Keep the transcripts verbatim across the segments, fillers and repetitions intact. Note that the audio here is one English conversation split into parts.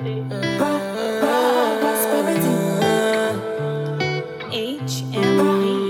H M V.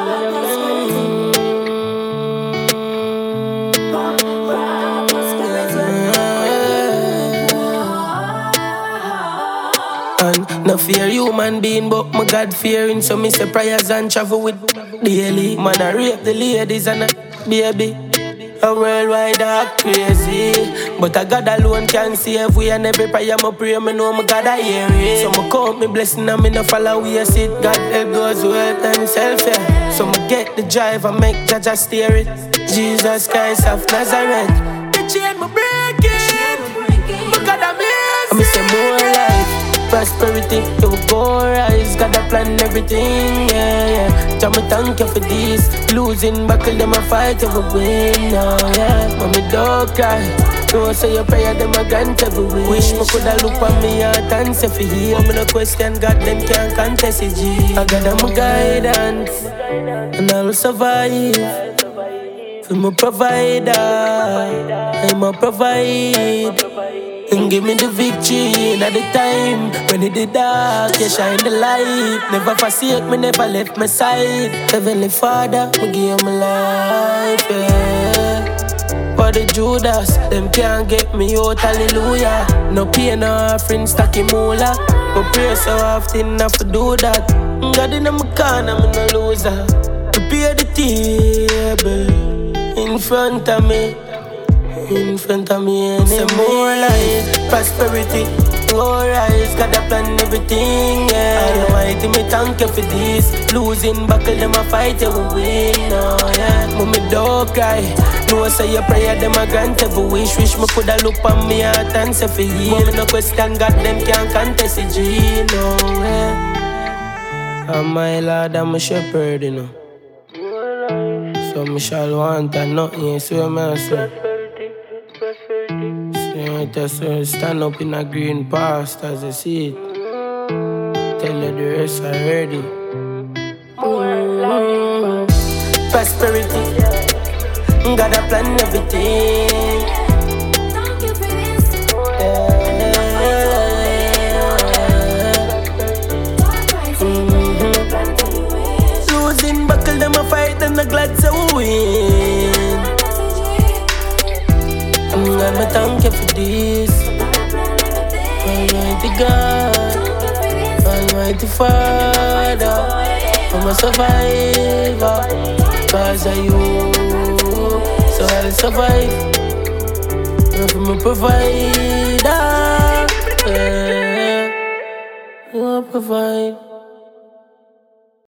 And no fear human being, but my God fearing. So me say prayers and travel with daily. Man, I rape the ladies and a baby. A worldwide act crazy, but a God alone can save we. And every prayer I pray, me know my God I hear it. So me count me blessing and me no follow we a sit. God help those who help themselves, yeah. So me get the drive and make Jaja steer it. Jesus Christ of Nazareth. The chain me break it, my God amazing. Me say more life, prosperity, it will go rise. God a plan everything, yeah, yeah. Jah me thank you for this. Losing battle, them a fight, you will win, now, yeah. Mommy don't cry, no say your prayer, them a grant every wish. Wish me coulda look on me heart and say for heal. Me no question God, them can't contest it, G. I got them guidance, and I'll survive. For my provider, I'm a provide. And give me the victory at the time when it the dark, you shine the light. Never forsake me, never left my side. Heavenly Father, me give my life, yeah. For the Judas, them can't get me out, hallelujah. No pain, no offering, stacky moolah. But pray so often, I to do that. God in my corner, I'm no loser. Prepare the table in front of me. In front of me and some more life, prosperity, glorious, God a plan everything, yeah. Almighty, me thank you for this. Losing battle, them a fight, you will win, no, yeah. Mommy don't cry, no say your prayer, them a grant every wish. Wish me coulda look on me heart and say for you. Mommy no question God, them can't contest it, G, no, yeah. I'm my Lord, I'm a shepherd, you know. So me shall want and nothing, so me say. So stand up in a green pastures, you see it. Tell you the rest already. Mm-hmm. Prosperity, God a plan everything. Mm-hmm. Losing buckle, them a fight and the glad to win. God, me thank you for this. Almighty God, Almighty Father, I'm a survivor. Cause of you, so I'll survive. I'm a provider, yeah. You provide.